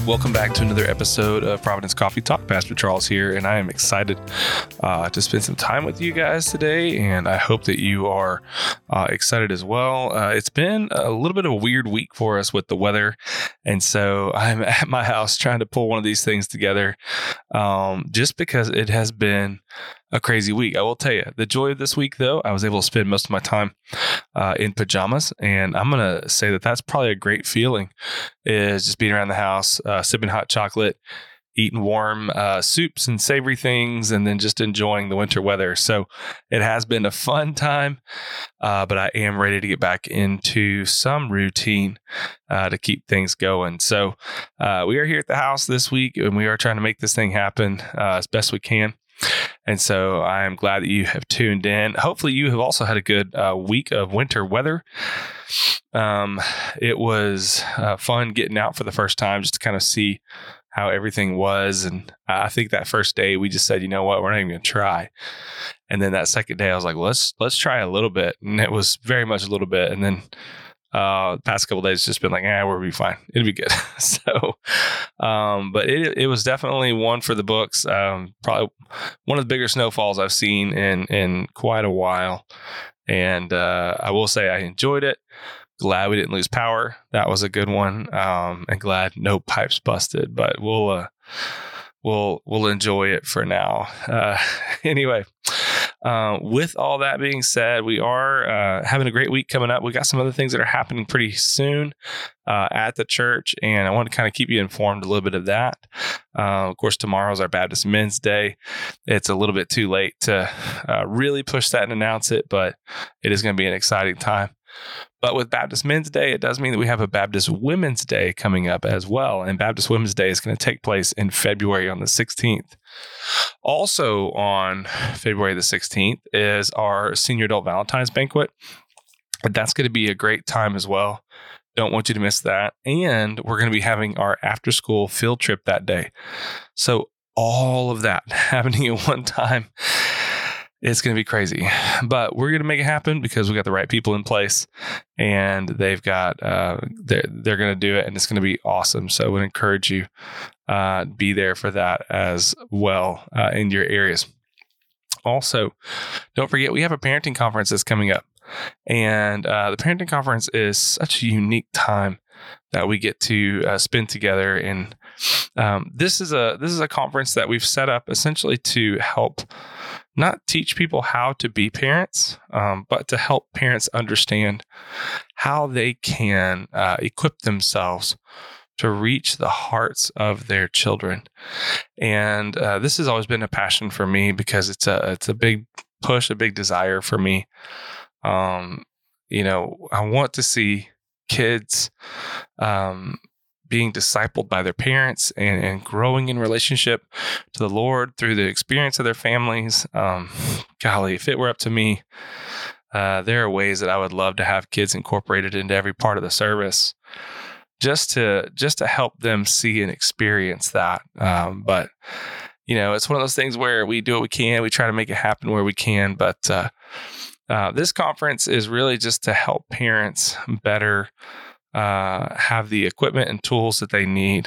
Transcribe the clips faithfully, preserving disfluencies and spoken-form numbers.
Welcome back to another episode of Providence Coffee Talk. Pastor Charles here, and I am excited uh, to spend some time with you guys today, and I hope that you are uh, excited as well. Uh, it's been a little bit of a weird week for us with the weather, and so I'm at my house trying to pull one of these things together um, just because it has been a crazy week. I will tell you, the joy of this week, though, I was able to spend most of my time uh, in pajamas, and I'm going to say that that's probably a great feeling, is just being around the house, uh, sipping hot chocolate, eating warm uh, soups and savory things, and then just enjoying the winter weather. So it has been a fun time, uh, but I am ready to get back into some routine uh, to keep things going. So uh, we are here at the house this week, and we are trying to make this thing happen uh, as best we can. And so I'm glad that you have tuned in. Hopefully you have also had a good uh, week of winter weather. Um, it was uh, fun getting out for the first time just to kind of see how everything was. And I think that first day we just said, you know what, we're not even going to try. And then that second day I was like, well, let's, let's try a little bit. And it was very much a little bit. And then Uh, the past couple of days, it's just been like, eh, we'll be fine. It'll be good. so, um, but it it was definitely one for the books. Um, probably one of the bigger snowfalls I've seen in, in quite a while. And, uh, I will say I enjoyed it. Glad we didn't lose power. That was a good one. Um, and glad no pipes busted, but we'll, uh, we'll, we'll enjoy it for now. Uh, anyway, Uh, with all that being said, we are uh, having a great week coming up. We got some other things that are happening pretty soon uh, at the church, and I want to kind of keep you informed a little bit of that. Uh, of course, tomorrow is our Baptist Men's Day. It's a little bit too late to uh, really push that and announce it, but it is going to be an exciting time. But with Baptist Men's Day, it does mean that we have a Baptist Women's Day coming up as well. And Baptist Women's Day is going to take place in February on the sixteenth. Also on February the sixteenth is our Senior Adult Valentine's Banquet. That's going to be a great time as well. Don't want you to miss that. And we're going to be having our after school field trip that day. So all of that happening at one time. It's going to be crazy, but we're going to make it happen because we got the right people in place, and they've got, uh, they're, they're going to do it, and it's going to be awesome. So I would encourage you, uh, be there for that as well, uh, in your areas. Also, don't forget, we have a parenting conference that's coming up, and, uh, the parenting conference is such a unique time that we get to, uh, spend together. And, um, this is a, this is a conference that we've set up essentially to help not teach people how to be parents, um, but to help parents understand how they can uh, equip themselves to reach the hearts of their children. And uh, this has always been a passion for me because it's a it's a big push, a big desire for me. Um, you know, I want to see kids um, being discipled by their parents and, and growing in relationship to the Lord through the experience of their families. Um, golly, if it were up to me, uh, there are ways that I would love to have kids incorporated into every part of the service, just to just to help them see and experience that. Um, but you know, it's one of those things where we do what we can, we try to make it happen where we can. But uh, uh, this conference is really just to help parents better Uh, have the equipment and tools that they need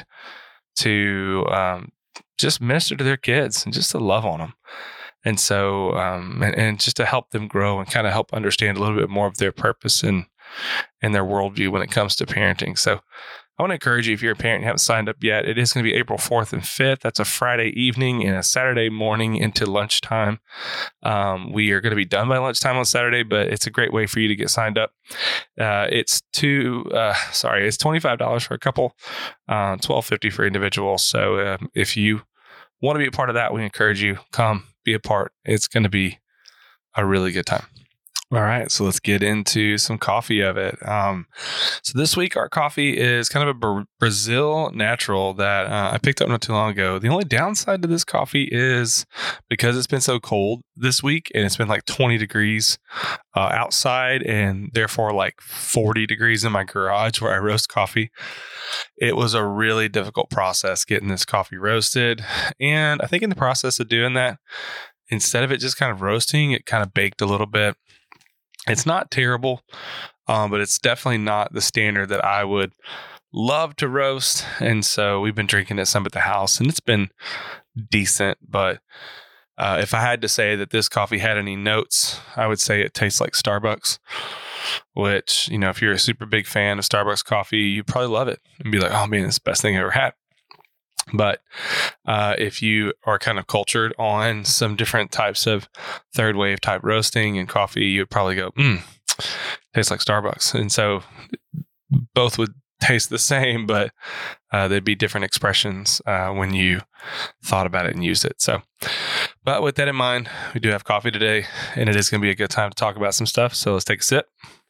to um, just minister to their kids and just to love on them. And so, um, and, and just to help them grow and kind of help understand a little bit more of their purpose and, and their worldview when it comes to parenting. So I want to encourage you, if you're a parent and you haven't signed up yet, it is going to be April fourth and fifth. That's a Friday evening and a Saturday morning into lunchtime. Um, we are going to be done by lunchtime on Saturday, but it's a great way for you to get signed up. Uh, it's two, uh, sorry, it's twenty-five dollars for a couple, uh, twelve fifty for individuals. So uh, if you want to be a part of that, we encourage you, come be a part. It's going to be a really good time. All right, so let's get into some coffee of it. Um, so this week, our coffee is kind of a Bra- Brazil natural that uh, I picked up not too long ago. The only downside to this coffee is because it's been so cold this week, and it's been like twenty degrees uh, outside, and therefore like forty degrees in my garage where I roast coffee. It was a really difficult process getting this coffee roasted, and I think in the process of doing that, instead of it just kind of roasting, it kind of baked a little bit. It's not terrible, um, but it's definitely not the standard that I would love to roast. And so we've been drinking it some at the house, and it's been decent. But uh, if I had to say that this coffee had any notes, I would say it tastes like Starbucks, which, you know, if you're a super big fan of Starbucks coffee, you probably love it and be like, oh man, it's the best thing I ever had. But uh, if you are kind of cultured on some different types of third wave type roasting and coffee, you'd probably go, mm, tastes like Starbucks. And so both would taste the same, but uh, there'd be different expressions uh, when you thought about it and used it. So, but with that in mind, we do have coffee today, and it is going to be a good time to talk about some stuff. So let's take a sip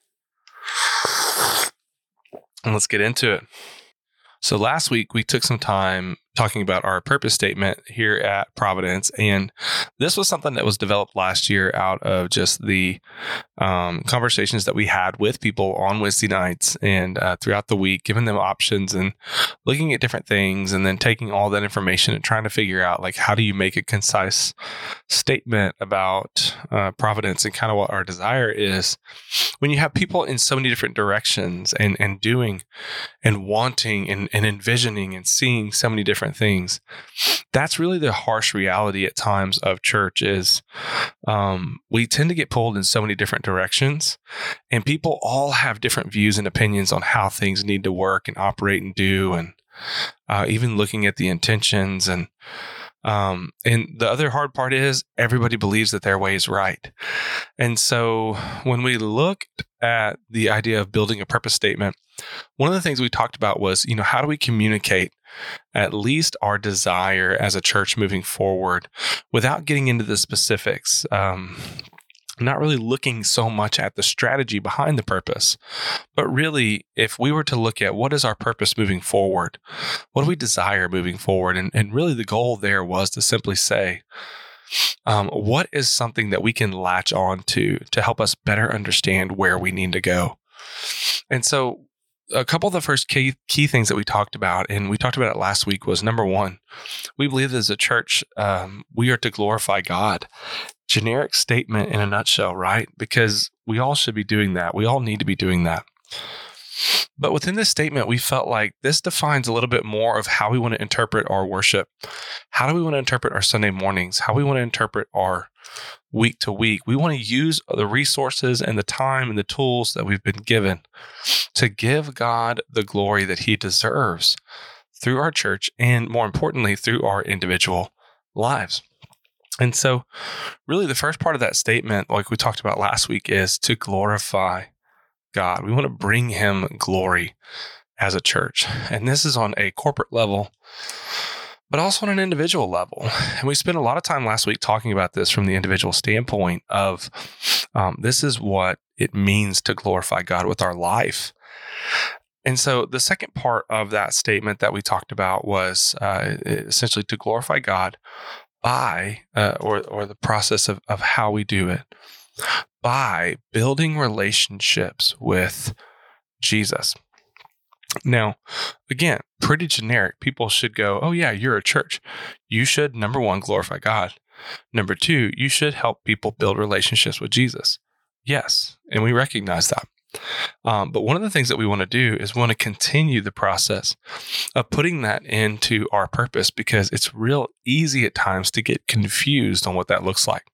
and let's get into it. So last week, we took some time talking about our purpose statement here at Providence. And this was something that was developed last year out of just the um, conversations that we had with people on Wednesday nights and uh, throughout the week, giving them options and looking at different things, and then taking all that information and trying to figure out, like, how do you make a concise statement about uh, Providence and kind of what our desire is when you have people in so many different directions and, and doing and wanting and, and envisioning and seeing so many different things. That's really the harsh reality at times of church is um, we tend to get pulled in so many different directions, and people all have different views and opinions on how things need to work and operate and do, and uh, even looking at the intentions. And Um, and the other hard part is everybody believes that their way is right. And so when we looked at the idea of building a purpose statement, one of the things we talked about was, you know, how do we communicate at least our desire as a church moving forward without getting into the specifics? Um, not really looking so much at the strategy behind the purpose, but really, if we were to look at what is our purpose moving forward, what do we desire moving forward? And, and really the goal there was to simply say, um, what is something that we can latch on to to help us better understand where we need to go? And so a couple of the first key, key things that we talked about, and we talked about it last week, was number one, we believe as a church, um, we are to glorify God. Generic statement in a nutshell, right? Because we all should be doing that. We all need to be doing that. But within this statement, we felt like this defines a little bit more of how we want to interpret our worship. How do we want to interpret our Sunday mornings? How we want to interpret our week to week? We want to use the resources and the time and the tools that we've been given to give God the glory that He deserves through our church, and more importantly, through our individual lives. And so really the first part of that statement, like we talked about last week, is to glorify God. We want to bring Him glory as a church. And this is on a corporate level, but also on an individual level. And we spent a lot of time last week talking about this from the individual standpoint of um, this is what it means to glorify God with our life. And so the second part of that statement that we talked about was uh, essentially to glorify God by, uh, or or the process of, of how we do it, by building relationships with Jesus. Now, again, pretty generic. People should go, oh yeah, you're a church. You should, number one, glorify God. Number two, you should help people build relationships with Jesus. Yes, and we recognize that. Um, but one of the things that we want to do is we want to continue the process of putting that into our purpose, because it's real easy at times to get confused on what that looks like.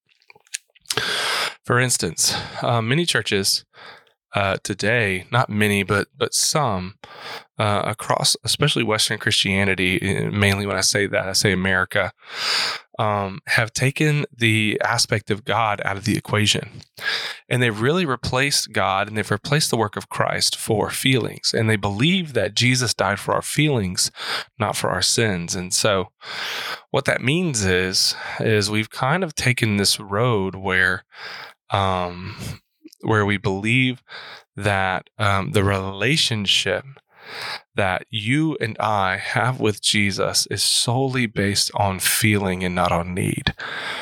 For instance, uh, many churches uh, today, not many, but but some uh, across, especially Western Christianity, mainly when I say that, I say America, um, have taken the aspect of God out of the equation. And they've really replaced God, and they've replaced the work of Christ for feelings. And they believe that Jesus died for our feelings, not for our sins. And so what that means is, is we've kind of taken this road where, um, where we believe that um, the relationship that you and I have with Jesus is solely based on feeling and not on need.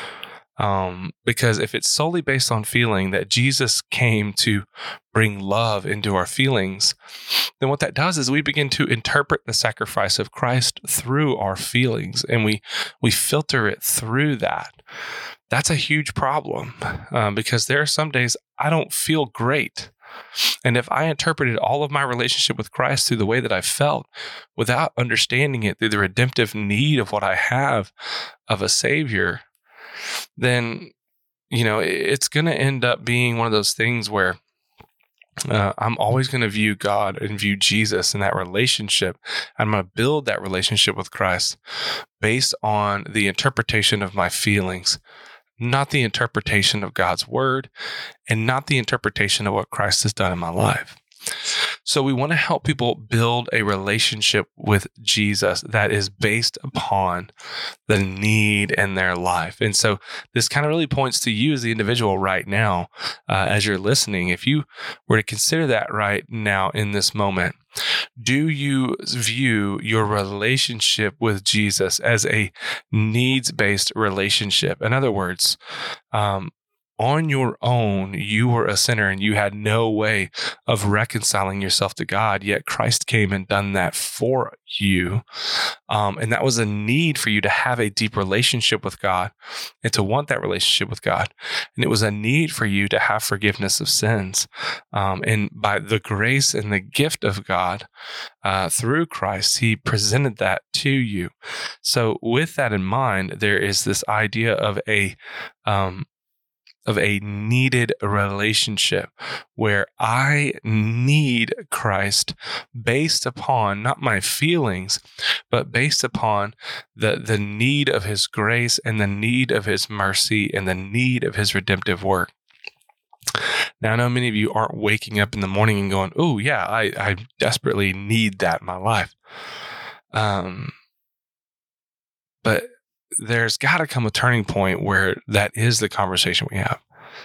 Um, because if it's solely based on feeling, that Jesus came to bring love into our feelings, then what that does is we begin to interpret the sacrifice of Christ through our feelings, and we we filter it through that. That's a huge problem, um, because there are some days I don't feel great. And if I interpreted all of my relationship with Christ through the way that I felt without understanding it through the redemptive need of what I have of a Savior, then, you know, it's going to end up being one of those things where Uh, I'm always going to view God and view Jesus in that relationship. I'm going to build that relationship with Christ based on the interpretation of my feelings, not the interpretation of God's word, and not the interpretation of what Christ has done in my life. So we want to help people build a relationship with Jesus that is based upon the need in their life. And so this kind of really points to you as the individual right now, uh, as you're listening. If you were to consider that right now in this moment, do you view your relationship with Jesus as a needs-based relationship? In other words, um, on your own, you were a sinner and you had no way of reconciling yourself to God, yet Christ came and done that for you. Um, and that was a need for you to have a deep relationship with God and to want that relationship with God. And it was a need for you to have forgiveness of sins. Um, and by the grace and the gift of God uh, through Christ, he presented that to you. So with that in mind, there is this idea of a um, of a needed relationship where I need Christ based upon not my feelings, but based upon the, the need of his grace and the need of his mercy and the need of his redemptive work. Now, I know many of you aren't waking up in the morning and going, oh yeah, I, I desperately need that in my life. Um, but there's got to come a turning point where that is the conversation we have.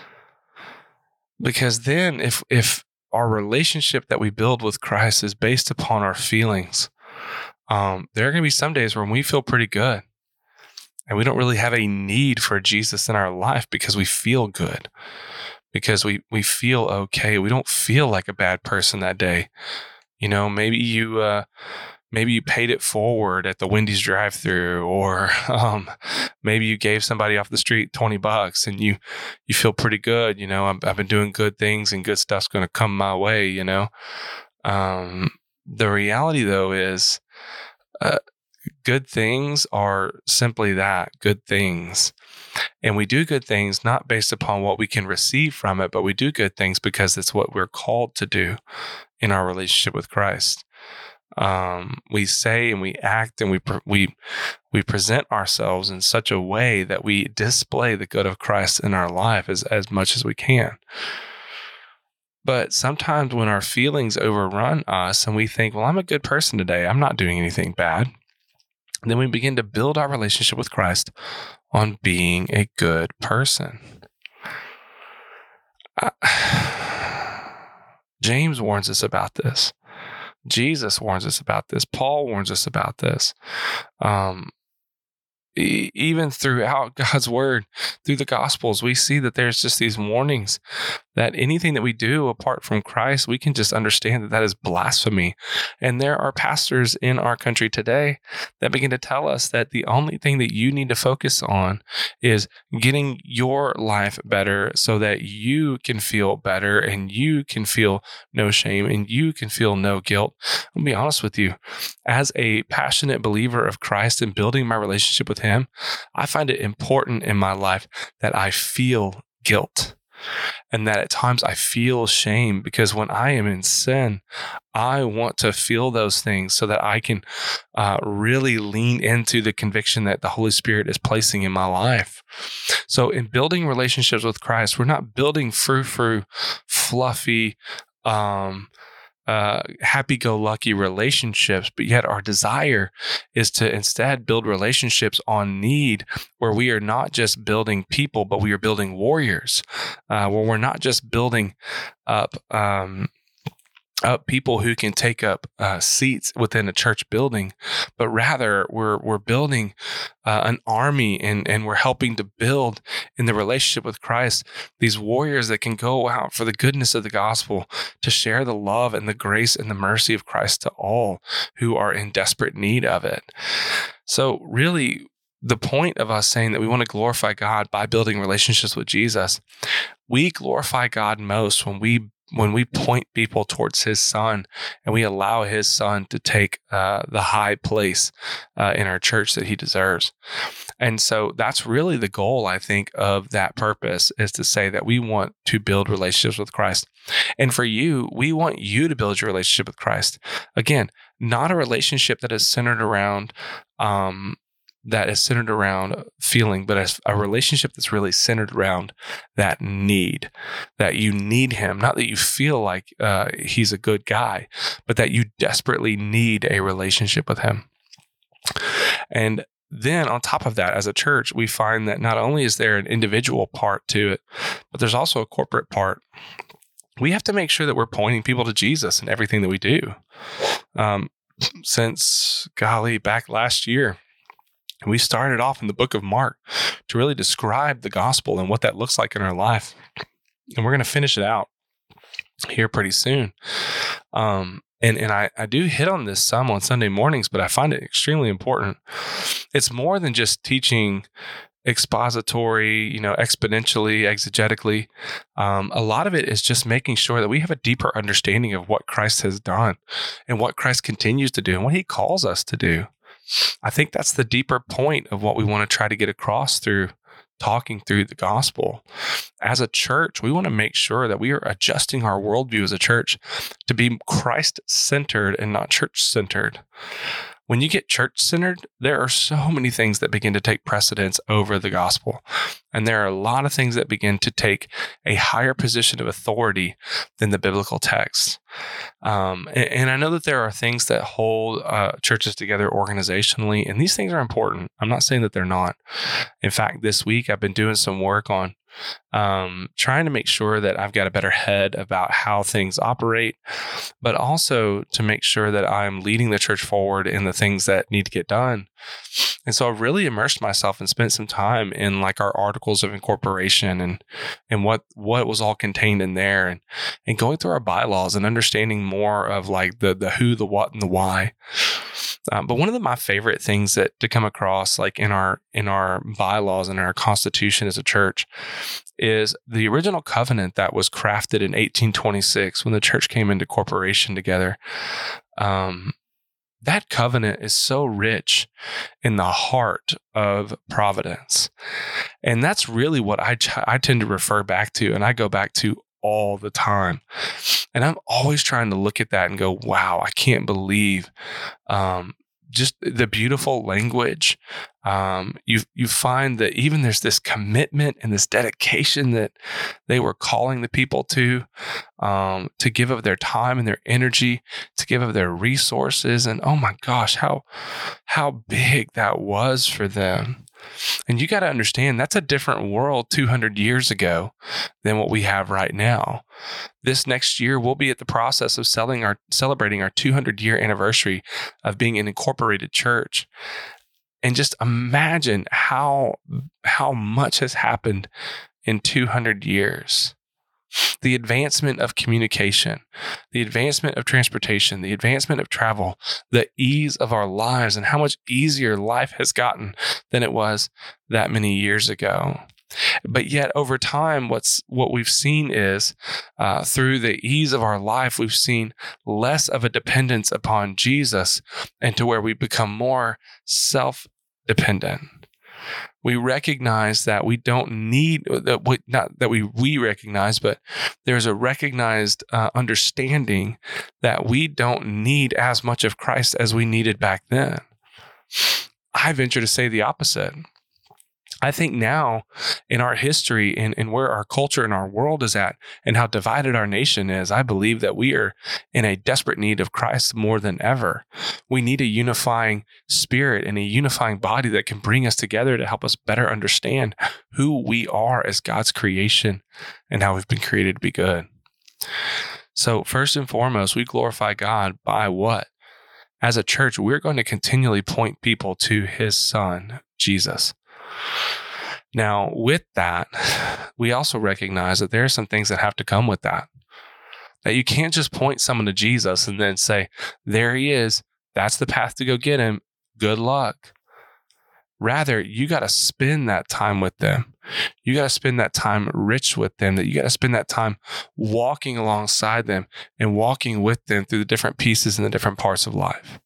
Because then if if our relationship that we build with Christ is based upon our feelings, um, there are going to be some days when we feel pretty good and we don't really have a need for Jesus in our life because we feel good, because we, we feel okay. We don't feel like a bad person that day. You know, maybe you... Uh, Maybe you paid it forward at the Wendy's drive-thru, or um, maybe you gave somebody off the street twenty bucks and you, you feel pretty good. You know, I've, I've been doing good things and good stuff's going to come my way, you know. Um, the reality, though, is uh, good things are simply that, good things. And we do good things not based upon what we can receive from it, but we do good things because it's what we're called to do in our relationship with Christ. Um, we say and we act and we pre- we we present ourselves in such a way that we display the good of Christ in our life as, as much as we can. But sometimes when our feelings overrun us and we think, well, I'm a good person today, I'm not doing anything bad, then we begin to build our relationship with Christ on being a good person. Uh, James warns us about this. Jesus warns us about this. Paul warns us about this. Um, e- even throughout God's word, through the Gospels, we see that there's just these warnings that anything that we do apart from Christ, we can just understand that that is blasphemy. And there are pastors in our country today that begin to tell us that the only thing that you need to focus on is getting your life better so that you can feel better and you can feel no shame and you can feel no guilt. I'll be honest with you. As a passionate believer of Christ and building my relationship with him, I find it important in my life that I feel guilt. And that at times I feel shame, because when I am in sin, I want to feel those things so that I can uh, really lean into the conviction that the Holy Spirit is placing in my life. So in building relationships with Christ, we're not building frou-frou, fluffy, um, Uh, happy-go-lucky relationships, but yet our desire is to instead build relationships on need, where we are not just building people, but we are building warriors, uh, where we're not just building up um, up people who can take up uh, seats within a church building, but rather we're we're building uh, an army, and and we're helping to build in the relationship with Christ these warriors that can go out for the goodness of the gospel to share the love and the grace and the mercy of Christ to all who are in desperate need of it. So really, the point of us saying that we want to glorify God by building relationships with Jesus, we glorify God most when we when we point people towards his son and we allow his son to take uh, the high place uh, in our church that he deserves. And so that's really the goal, I think, of that purpose, is to say that we want to build relationships with Christ. And for you, we want you to build your relationship with Christ. Again, not a relationship that is centered around um, that is centered around feeling, but as a relationship that's really centered around that need, that you need him, not that you feel like uh, he's a good guy, but that you desperately need a relationship with him. And then on top of that, as a church, we find that not only is there an individual part to it, but there's also a corporate part. We have to make sure that we're pointing people to Jesus in everything that we do. Um, since, golly, back last year, we started off in the book of Mark to really describe the gospel and what that looks like in our life. And we're going to finish it out here pretty soon. Um, and and I, I do hit on this some on Sunday mornings, but I find it extremely important. It's more than just teaching expository, you know, exponentially, exegetically. Um, a lot of it is just making sure that we have a deeper understanding of what Christ has done and what Christ continues to do and what he calls us to do. I think that's the deeper point of what we want to try to get across through talking through the gospel. As a church, we want to make sure that we are adjusting our worldview as a church to be Christ-centered and not church-centered. When you get church-centered, there are so many things that begin to take precedence over the gospel. And there are a lot of things that begin to take a higher position of authority than the biblical text. Um, and, and I know that there are things that hold uh, churches together organizationally, and these things are important. I'm not saying that they're not. In fact, this week I've been doing some work on um, trying to make sure that I've got a better head about how things operate, but also to make sure that I'm leading the church forward in the things that need to get done. And so I've really immersed myself and spent some time in like our articles of incorporation and and what what was all contained in there, and and going through our bylaws and understanding more of like the the who, the what, and the why. Um, but one of the, my favorite things that to come across like in our in our bylaws and our constitution as a church is the original covenant that was crafted in eighteen twenty-six when the church came into corporation together. Um, That covenant is so rich in the heart of providence. And that's really what I, ch- I tend to refer back to, and I go back to all the time. And I'm always trying to look at that and go, wow, I can't believe um, just the beautiful language. Um, you you find that even there's this commitment and this dedication that they were calling the people to, um, to give of their time and their energy, to give of their resources. And oh my gosh, how how big that was for them. And you got to understand, that's a different world two hundred years ago than what we have right now. This next year, we'll be at the process of selling our, celebrating our two hundred year anniversary of being an incorporated church. And just imagine how, how much has happened in two hundred years. The advancement of communication, the advancement of transportation, the advancement of travel, the ease of our lives, and how much easier life has gotten than it was that many years ago. But yet over time, what's what we've seen is uh, through the ease of our life, we've seen less of a dependence upon Jesus, and to where we become more self-dependent. We recognize that we don't need that. We, not that we we recognize, but there's a recognized uh, understanding that we don't need as much of Christ as we needed back then. I venture to say the opposite. I think now in our history and, and where our culture and our world is at and how divided our nation is, I believe that we are in a desperate need of Christ more than ever. We need a unifying spirit and a unifying body that can bring us together to help us better understand who we are as God's creation and how we've been created to be good. So first and foremost, we glorify God by what? As a church, we're going to continually point people to his son, Jesus. Now, with that, we also recognize that there are some things that have to come with that. That you can't just point someone to Jesus and then say, there he is. That's the path to go get him. Good luck. Rather, you got to spend that time with them. You got to spend that time rich with them, that you got to spend that time walking alongside them and walking with them through the different pieces and the different parts of life.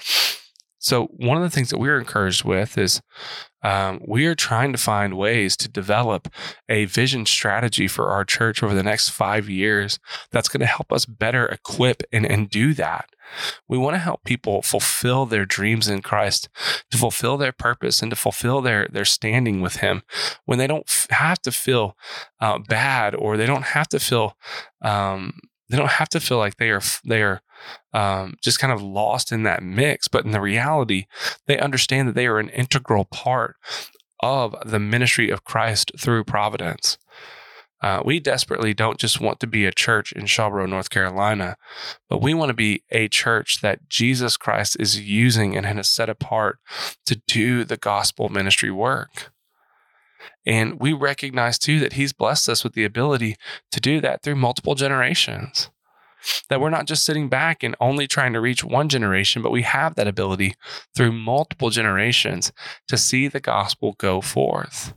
So one of the things that we're encouraged with is um, we are trying to find ways to develop a vision strategy for our church over the next five years that's going to help us better equip and, and do that. We want to help people fulfill their dreams in Christ, to fulfill their purpose and to fulfill their, their standing with Him when they don't f- have to feel uh, bad, or they don't have to feel um, they don't have to feel like they are they are um, just kind of lost in that mix. But in the reality, they understand that they are an integral part of the ministry of Christ through Providence. Uh, we desperately don't just want to be a church in Shawboro, North Carolina, but we want to be a church that Jesus Christ is using and has set apart to do the gospel ministry work. And we recognize too that He's blessed us with the ability to do that through multiple generations. That we're not just sitting back and only trying to reach one generation, but we have that ability through multiple generations to see the gospel go forth.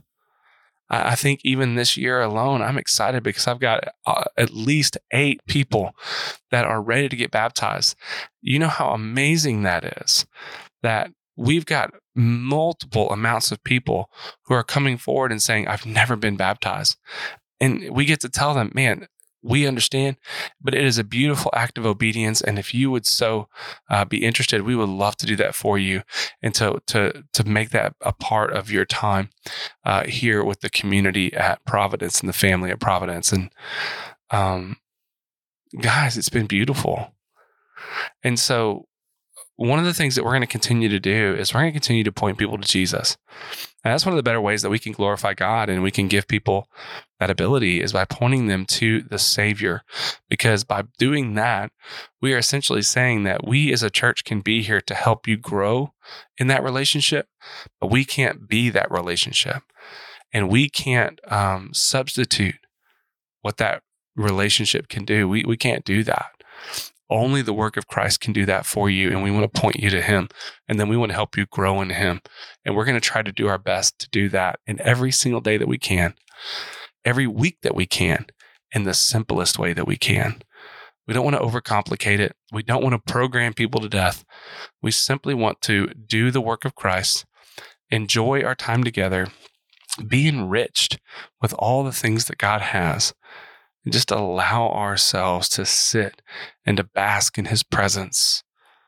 I think even this year alone, I'm excited because I've got uh, at least eight people that are ready to get baptized. You know how amazing that is, that we've got multiple amounts of people who are coming forward and saying, I've never been baptized. And we get to tell them, man, we understand, but it is a beautiful act of obedience. And if you would so uh, be interested, we would love to do that for you and to to to make that a part of your time uh, here with the community at Providence and the family at Providence. And um, guys, it's been beautiful. And so one of the things that we're going to continue to do is we're going to continue to point people to Jesus. And that's one of the better ways that we can glorify God and we can give people that ability is by pointing them to the Savior. Because by doing that, we are essentially saying that we as a church can be here to help you grow in that relationship, but we can't be that relationship. And we can't um, substitute what that relationship can do. We we can't do that. Only the work of Christ can do that for you, and we want to point you to Him, and then we want to help you grow in Him. And we're going to try to do our best to do that in every single day that we can, every week that we can, in the simplest way that we can. We don't want to overcomplicate it. We don't want to program people to death. We simply want to do the work of Christ, enjoy our time together, be enriched with all the things that God has, and just allow ourselves to sit and to bask in His presence.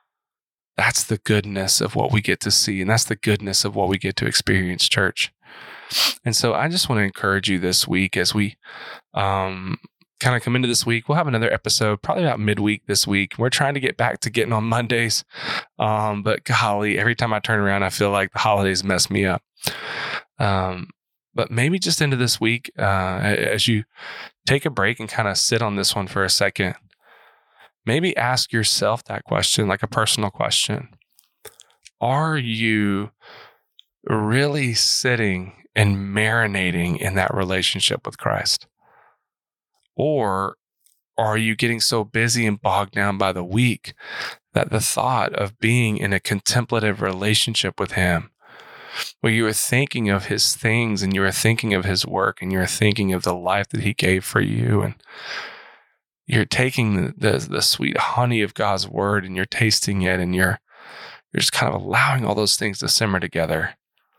That's the goodness of what we get to see, and that's the goodness of what we get to experience, church. And so I just want to encourage you this week as we um, kind of come into this week. We'll have another episode probably about midweek this week. We're trying to get back to getting on Mondays, um, but golly, every time I turn around, I feel like the holidays mess me up. Um, But maybe just into this week, uh, as you take a break and kind of sit on this one for a second, maybe ask yourself that question, like a personal question. Are you really sitting and marinating in that relationship with Christ? Or are you getting so busy and bogged down by the week that the thought of being in a contemplative relationship with Him, where you are thinking of His things and you are thinking of His work and you're thinking of the life that He gave for you, and you're taking the, the, the sweet honey of God's word and you're tasting it, and you're you're just kind of allowing all those things to simmer together.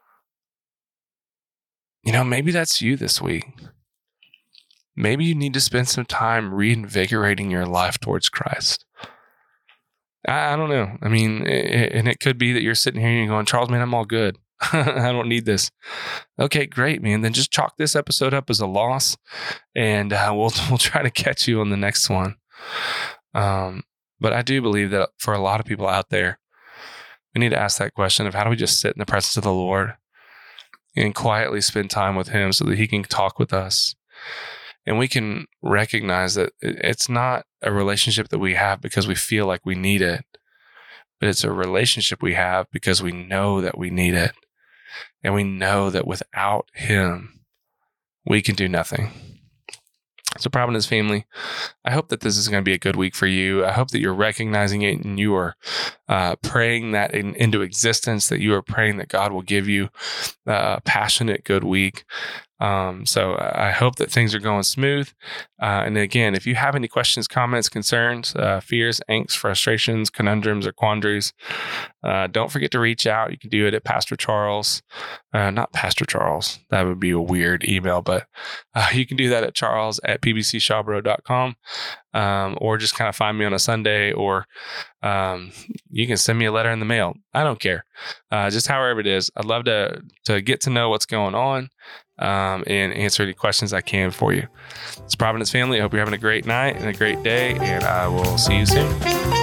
You know, maybe that's you this week. Maybe you need to spend some time reinvigorating your life towards Christ. I, I don't know. I mean, it, and it could be that you're sitting here and you're going, Charles, man, I'm all good. I don't need this. Okay, great, man. Then just chalk this episode up as a loss, and uh, we'll we'll try to catch you on the next one. Um, but I do believe that for a lot of people out there, we need to ask that question of how do we just sit in the presence of the Lord and quietly spend time with Him so that He can talk with us, and we can recognize that it's not a relationship that we have because we feel like we need it, but it's a relationship we have because we know that we need it. And we know that without Him, we can do nothing. So Providence family, I hope that this is going to be a good week for you. I hope that you're recognizing it and you are uh, praying that in, into existence, that you are praying that God will give you a passionate, good week. Um, so I hope that things are going smooth. Uh, and again, if you have any questions, comments, concerns, uh, fears, angst, frustrations, conundrums, or quandaries, uh, don't forget to reach out. You can do it at Pastor Charles, uh, not Pastor Charles. That would be a weird email, but uh, you can do that at charles at p b c shawboro dot com, um, or just kind of find me on a Sunday, or um, you can send me a letter in the mail. I don't care. Uh, just however it is. I'd love to, to get to know what's going on. Um, and answer any questions I can for you. It's Providence family. I hope you're having a great night and a great day, and I will see you soon.